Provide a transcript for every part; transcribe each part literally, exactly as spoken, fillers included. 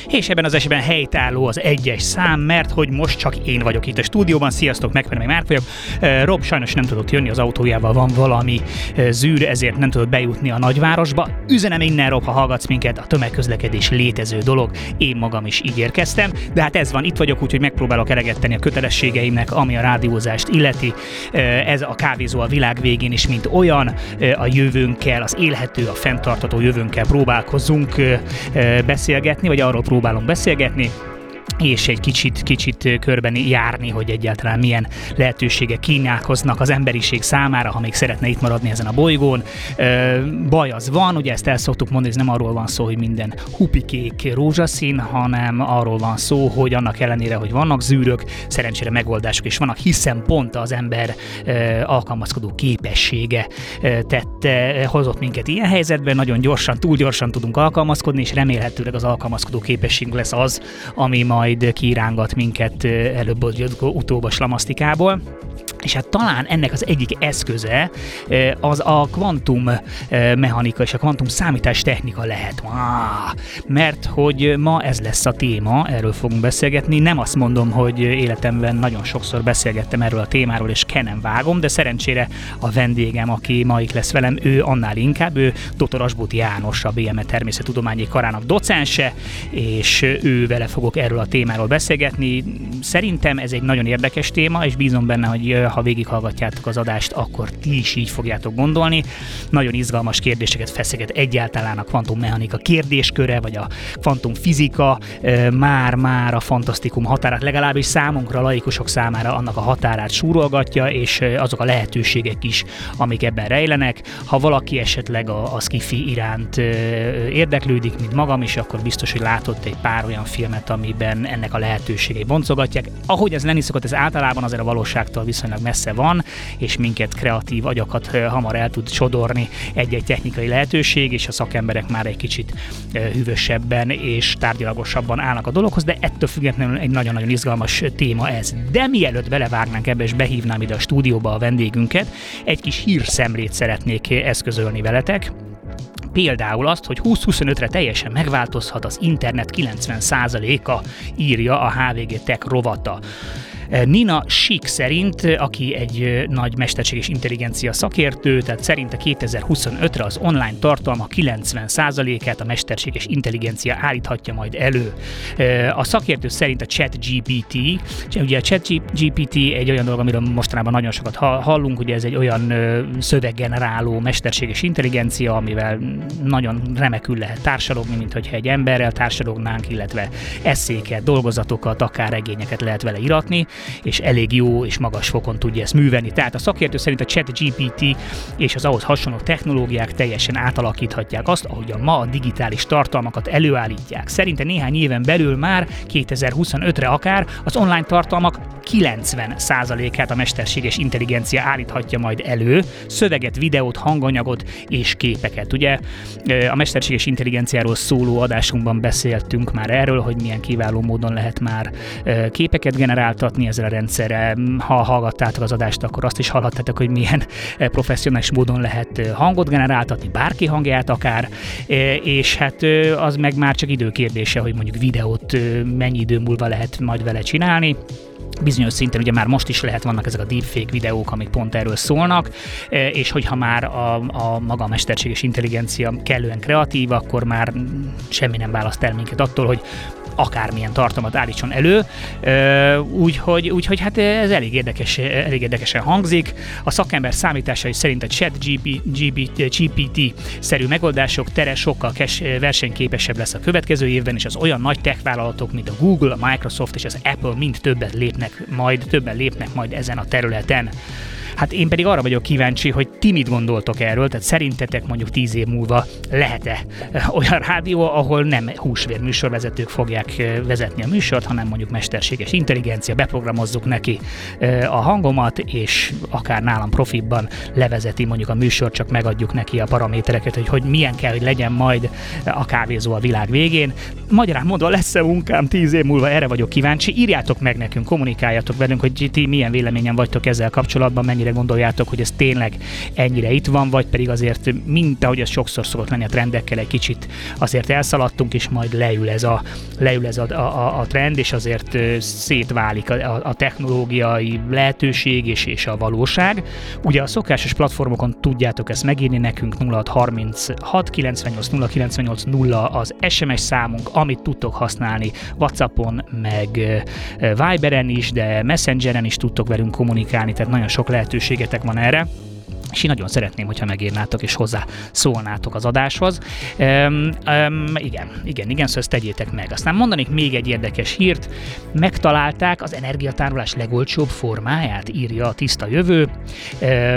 és ebben az esetben helytálló az egyes szám, mert hogy most csak én vagyok itt a stúdióban. Sziasztok, Megfenemei Márk vagyok. Rob sajnos nem tudott jönni, az autójával van valami zűr, ezért nem tudott bejutni a nagyvárosba. Üzenem innen, Rob, ha hallgatsz minket, a tömegközlekedés létező dolog, én magam is így érkeztem, de hát ez van, itt vagyok, úgyhogy megpróbálok eleget tenni a kötelességeimnek, ami a rádiózást illeti. Ez a kávézó a világ végén is, mint olyan, a jövőnkkel, az élhető, a fenntartható jövőnkkel próbálkozunk beszélgetni, vagy arról próbálunk beszélgetni, és egy kicsit, kicsit körben járni, hogy egyáltalán milyen lehetőségek kínálkoznak az emberiség számára, ha még szeretne itt maradni ezen a bolygón. Baj az van, ugye ezt el szoktuk mondani, ez nem arról van szó, hogy minden hupikék rózsaszín, hanem arról van szó, hogy annak ellenére, hogy vannak zűrök, szerencsére megoldások is vannak, hiszen pont az ember alkalmazkodó képessége tette, hozott minket ilyen helyzetben, nagyon gyorsan, túl gyorsan tudunk alkalmazkodni, és remélhetőleg az alkalmazkodó képességünk lesz az, ami majd kirángat minket előbb utóbb a slamasztikából. És hát talán ennek az egyik eszköze az a kvantum mechanika és a kvantum számítás technika lehet. Mert hogy ma ez lesz a téma, erről fogunk beszélgetni. Nem azt mondom, hogy életemben nagyon sokszor beszélgettem erről a témáról, és ke nem vágom, de szerencsére a vendégem, aki ma itt lesz velem, ő annál inkább, ő dr. Asbóth János, a bé em e Természettudományi Karának docense, és ő vele fogok erről a témáról beszélgetni. Szerintem ez egy nagyon érdekes téma, és bízom benne, hogy ha végighallgatjátok az adást, akkor ti is így fogjátok gondolni. Nagyon izgalmas kérdéseket feszeget egyáltalán a kvantummechanika kérdésköre, vagy a kvantumfizika, már-már a fantasztikum határát, legalábbis számunkra, laikusok számára annak a határát súrolgatja, és azok a lehetőségek is, amik ebben rejlenek. Ha valaki esetleg a, a sci-fi iránt érdeklődik, mint magam is, akkor biztos, hogy látott egy pár olyan filmet, amiben ennek a lehetőségei boncogatják. Ahogy ez lenni szokott, ez általában azért a valóságtól viszonylag messze van, és minket, kreatív agyakat hamar el tud sodorni egy-egy technikai lehetőség, és a szakemberek már egy kicsit hűvösebben és tárgyalagosabban állnak a dologhoz, de ettől függetlenül egy nagyon-nagyon izgalmas téma ez. De mielőtt belevágnánk ebbe, és behívnám ide a stúdióba a vendégünket, egy kis hírszemlét szeretnék eszközölni veletek. Például azt, hogy húsz-huszonötre teljesen megváltozhat az internet kilencven százaléka, írja a há vé gé Tech rovata. Nina Schick szerint, aki egy nagy mesterséges intelligencia szakértő, tehát szerinte kétezer-huszonötre az online tartalma kilencven százalékát a mesterséges intelligencia állíthatja majd elő. A szakértő szerint a ChatGPT, ugye a ChatGPT egy olyan dolog, amiről mostanában nagyon sokat hallunk, ugye ez egy olyan szöveggeneráló mesterséges intelligencia, amivel nagyon remekül lehet társalogni, mint hogyha egy emberrel társalognának, illetve esszéket, dolgozatokat, akár regényeket lehet vele iratni, és elég jó és magas fokon tudja ezt művelni. Tehát a szakértő szerint a ChatGPT és az ahhoz hasonló technológiák teljesen átalakíthatják azt, ahogyan ma a digitális tartalmakat előállítják. Szerinte néhány éven belül már kétezer-huszonötre akár az online tartalmak kilencven százalékát a mesterséges intelligencia állíthatja majd elő, szöveget, videót, hanganyagot és képeket. Ugye a mesterséges intelligenciáról szóló adásunkban beszéltünk már erről, hogy milyen kiváló módon lehet már képeket generáltatni ezzel a rendszerrel. Ha hallgattátok az adást, akkor azt is hallhattátok, hogy milyen professzionális módon lehet hangot generáltatni, bárki hangját akár, és hát az meg már csak időkérdése, hogy mondjuk videót mennyi idő múlva lehet majd vele csinálni. Bizonyos szinten ugye már most is lehet, vannak ezek a deepfake videók, amik pont erről szólnak, és hogyha már a, a maga a mesterséges intelligencia kellően kreatív, akkor már semmi nem választ el minket attól, hogy akármilyen tartalmat állítson elő, úgyhogy, úgyhogy hát ez elég, érdekes, elég érdekesen hangzik. A szakember számításai szerint a ChatGPT-szerű megoldások tere sokkal kes, versenyképesebb lesz a következő évben, és az olyan nagy tech vállalatok, mint a Google, a Microsoft és az Apple mind többet lépnek majd, többen lépnek majd ezen a területen. Hát én pedig arra vagyok kíváncsi, hogy ti mit gondoltok erről, tehát szerintetek mondjuk tíz év múlva lehet-e olyan rádió, ahol nem húsvér műsorvezetők fogják vezetni a műsort, hanem mondjuk mesterséges intelligencia, beprogramozzuk neki a hangomat, és akár nálam profibban levezeti mondjuk a műsort, csak megadjuk neki a paramétereket, hogy, hogy milyen kell, hogy legyen majd a kávézó a világ végén. Magyarán mondva, lesz-e munkám tíz év múlva, erre vagyok kíváncsi. Írjátok meg nekünk, kommunikáljatok velünk, hogy ti milyen véleményen vagytok ezzel kapcsolatban, mennyire mennyire gondoljátok, hogy ez tényleg ennyire itt van, vagy pedig azért, mint ahogy ez sokszor szokott lenni a trendekkel, egy kicsit azért elszaladtunk, és majd leül ez a, leül ez a, a, a trend, és azért szétválik a, a technológiai lehetőség és, és a valóság. Ugye a szokásos platformokon tudjátok ezt megírni nekünk, nulla hat harminchat kilencvennyolc nulla kilencvennyolc nulla az es em es számunk, amit tudtok használni WhatsAppon, meg Viberen is, de Messengeren is tudtok velünk kommunikálni, tehát nagyon sok lehetőségetek van erre. És én nagyon szeretném, hogyha megírnátok és hozzá szólnátok az adáshoz. Um, um, igen, igen, igen, szóval ezt tegyétek meg. Aztán mondanék még egy érdekes hírt. Megtalálták az energiatárolás legolcsóbb formáját, írja a Tiszta Jövő. Uh,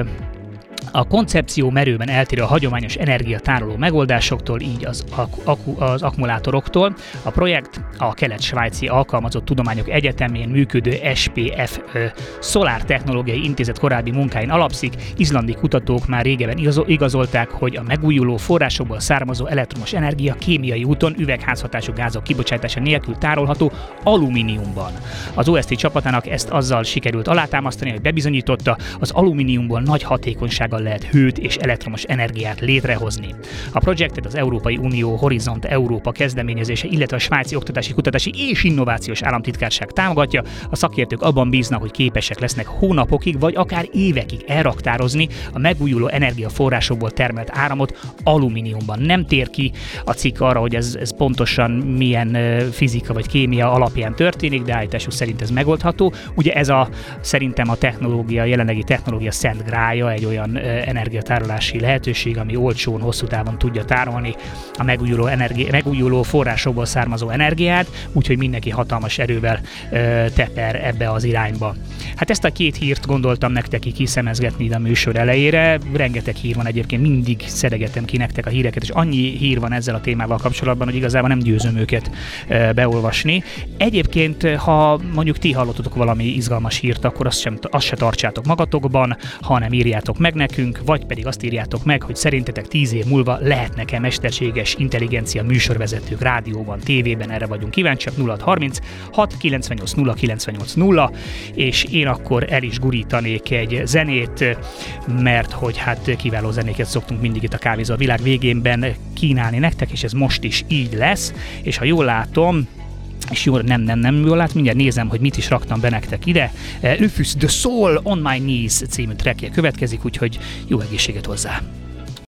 A koncepció merőben eltér a hagyományos energiatároló megoldásoktól, így az, ak- az akkumulátoroktól. A projekt a Kelet-Svájci Alkalmazott Tudományok Egyetemén működő es pé ef Solar Technológiai Intézet korábbi munkáin alapszik. Izlandi kutatók már régebben igazolták, hogy a megújuló forrásokból származó elektromos energia kémiai úton üvegházhatású gázok kibocsátása nélkül tárolható alumíniumban. Az o es té csapatának ezt azzal sikerült alátámasztani, hogy bebizonyította, az alumíniumból nagy hatékonysággal lehet hőt és elektromos energiát létrehozni. A projektet az Európai Unió Horizont Európa kezdeményezése, illetve a Svájci Oktatási, Kutatási és Innovációs Államtitkárság támogatja. A szakértők abban bíznak, hogy képesek lesznek hónapokig vagy akár évekig elraktározni a megújuló energiaforrásokból termelt áramot alumíniumban. Nem tér ki a cikk arra, hogy ez, ez pontosan milyen fizika vagy kémia alapján történik, de állításuk szerint ez megoldható. Ugye ez a szerintem a technológia, jelenlegi technológia szent grája, egy olyan energiatárolási lehetőség, ami olcsón, hosszú távon tudja tárolni a megújuló, energi- megújuló forrásokból származó energiát, úgyhogy mindenki hatalmas erővel ö, teper ebbe az irányba. Hát ezt a két hírt gondoltam nektek ki kiszemezgetni ide a műsor elejére. Rengeteg hír van egyébként, mindig szedegetem ki nektek a híreket, és annyi hír van ezzel a témával kapcsolatban, hogy igazából nem győzöm őket ö, beolvasni. Egyébként, ha mondjuk ti hallottatok valami izgalmas hírt, akkor azt, sem, azt se tartsátok magatokban, hanem írjátok meg nekünk, vagy pedig azt írjátok meg, hogy szerintetek tíz év múlva lehetnek-e mesterséges intelligencia műsorvezetők rádióban, tévében, erre vagyunk kíváncsiak. Nulla hat harminc hat kilencvennyolc nulla kilencvennyolc nulla, és én akkor el is gurítanék egy zenét, mert hogy hát kiváló zenéket szoktunk mindig itt a Kávézó a világ végénben kínálni nektek, és ez most is így lesz, és ha jól látom, és jól, nem, nem, nem jól lát, mindjárt nézem, hogy mit is raktam be nektek ide. Rufus The Soul On My Knees című trackje következik, úgyhogy jó egészséget hozzá!